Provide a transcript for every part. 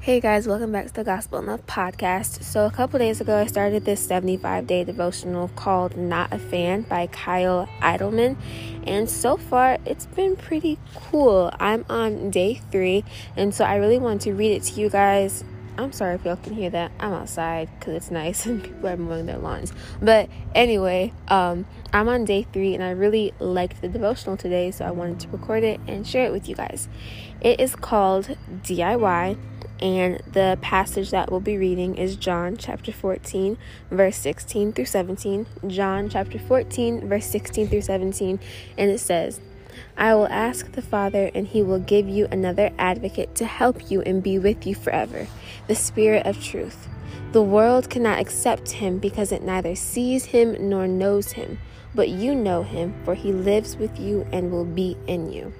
Hey guys, welcome back to the Gospel Enough podcast. So a couple days ago, I started this 75-day devotional called Not a Fan by Kyle Idleman. And so far, it's been pretty cool. I'm on day 3, and so I really want to read it to you guys. I'm sorry if y'all can hear that. I'm outside because it's nice and people are mowing their lawns. But anyway, I'm on day 3 and I really liked the devotional today, so I wanted to record it and share it with you guys. It is called DIY. And the passage that we'll be reading is John chapter 14, verse 16 through 17. John chapter 14, verse 16 through 17. And it says, I will ask the Father, and he will give you another advocate to help you and be with you forever, the Spirit of truth. The world cannot accept him because it neither sees him nor knows him. But you know him, for he lives with you and will be in you.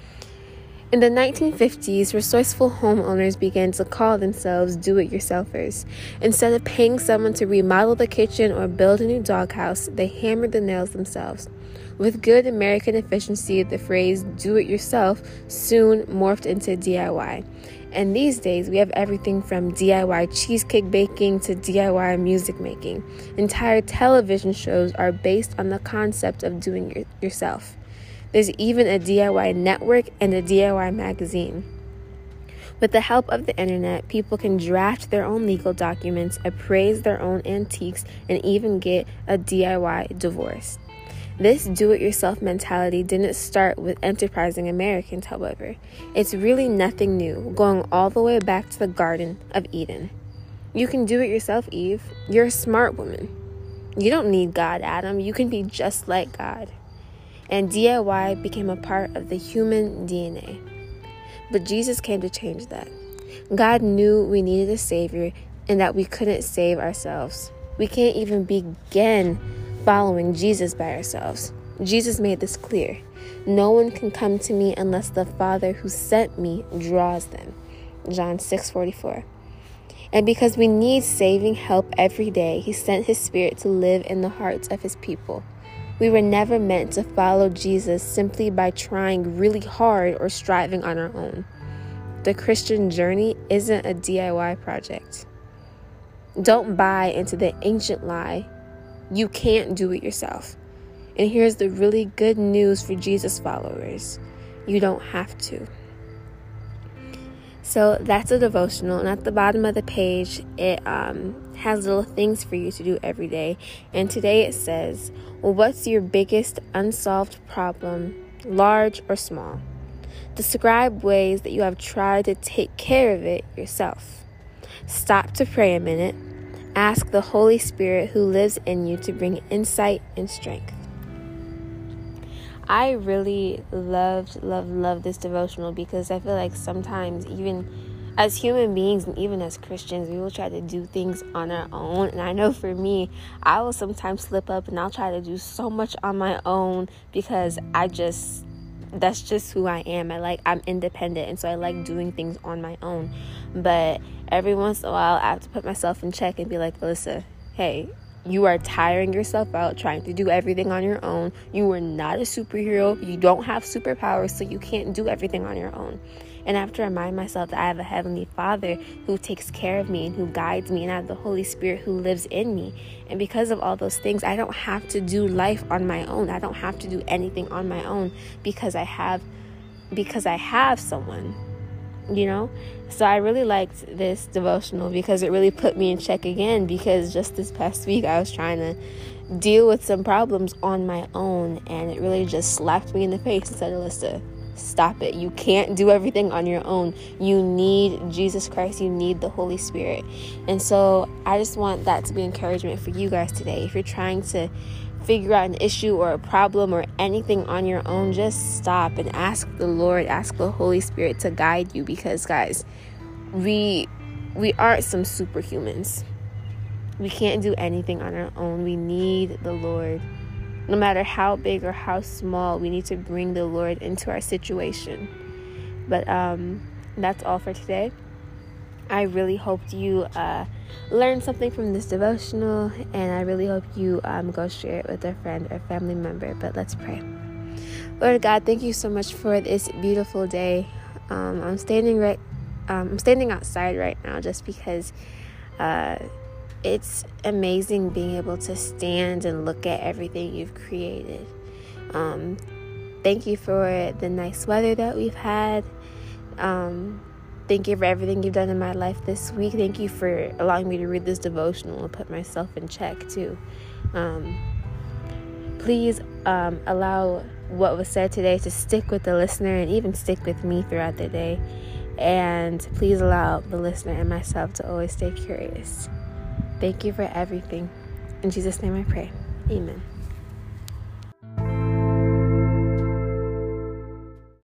In the 1950s, resourceful homeowners began to call themselves do-it-yourselfers. Instead of paying someone to remodel the kitchen or build a new doghouse, they hammered the nails themselves. With good American efficiency, the phrase do-it-yourself soon morphed into DIY. And these days, we have everything from DIY cheesecake baking to DIY music making. Entire television shows are based on the concept of doing it yourself. There's even a DIY network and a DIY magazine. With the help of the internet, people can draft their own legal documents, appraise their own antiques, and even get a DIY divorce. This do-it-yourself mentality didn't start with enterprising Americans, however. It's really nothing new, going all the way back to the Garden of Eden. You can do it yourself, Eve. You're a smart woman. You don't need God, Adam. You can be just like God. And DIY became a part of the human DNA. But Jesus came to change that. God knew we needed a Savior and that we couldn't save ourselves. We can't even begin following Jesus by ourselves. Jesus made this clear. No one can come to me unless the Father who sent me draws them. John 6:44. And because we need saving help every day, he sent his Spirit to live in the hearts of his people. We were never meant to follow Jesus simply by trying really hard or striving on our own. The Christian journey isn't a DIY project. Don't buy into the ancient lie, you can't do it yourself. And here's the really good news for Jesus followers. You don't have to. So that's a devotional, and at the bottom of the page, it has little things for you to do every day. And today it says, what's your biggest unsolved problem, large or small? Describe ways that you have tried to take care of it yourself. Stop to pray a minute. Ask the Holy Spirit who lives in you to bring insight and strength. I really love this devotional because I feel like sometimes even as human beings and even as Christians, we will try to do things on our own. And I know for me, I will sometimes slip up and I'll try to do so much on my own because that's just who I am. I'm independent, and so I like doing things on my own. But every once in a while, I have to put myself in check and be like, Alyssa, hey, you are tiring yourself out trying to do everything on your own. You are not a superhero. You don't have superpowers, so you can't do everything on your own. And I have to remind myself that I have a Heavenly Father who takes care of me and who guides me, and I have the Holy Spirit who lives in me. And because of all those things, I don't have to do life on my own. I don't have to do anything on my own because I have someone, you know? So I really liked this devotional because it really put me in check again, because just this past week I was trying to deal with some problems on my own, and it really just slapped me in the face and said, Alyssa, stop it. You can't do everything on your own. You need Jesus Christ. You need the Holy Spirit. And so I just want that to be encouragement for you guys today. If you're trying to figure out an issue or a problem or anything on your own, just stop and ask the Lord, ask the Holy Spirit to guide you, because guys, we aren't some superhumans. We can't do anything on our own. We need the Lord. No matter how big or how small, we need to bring the Lord into our situation. But that's all for today. I really hope you learned something from this devotional, and I really hope you go share it with a friend or family member. But let's pray. Lord God, thank you so much for this beautiful day. I'm standing right I'm standing outside right now just because it's amazing being able to stand and look at everything you've created. Thank you for the nice weather that we've had. Thank you for everything you've done in my life this week. Thank you for allowing me to read this devotional and put myself in check too. Please allow what was said today to stick with the listener and even stick with me throughout the day. And please allow the listener and myself to always stay curious. Thank you for everything. In Jesus' name I pray. Amen.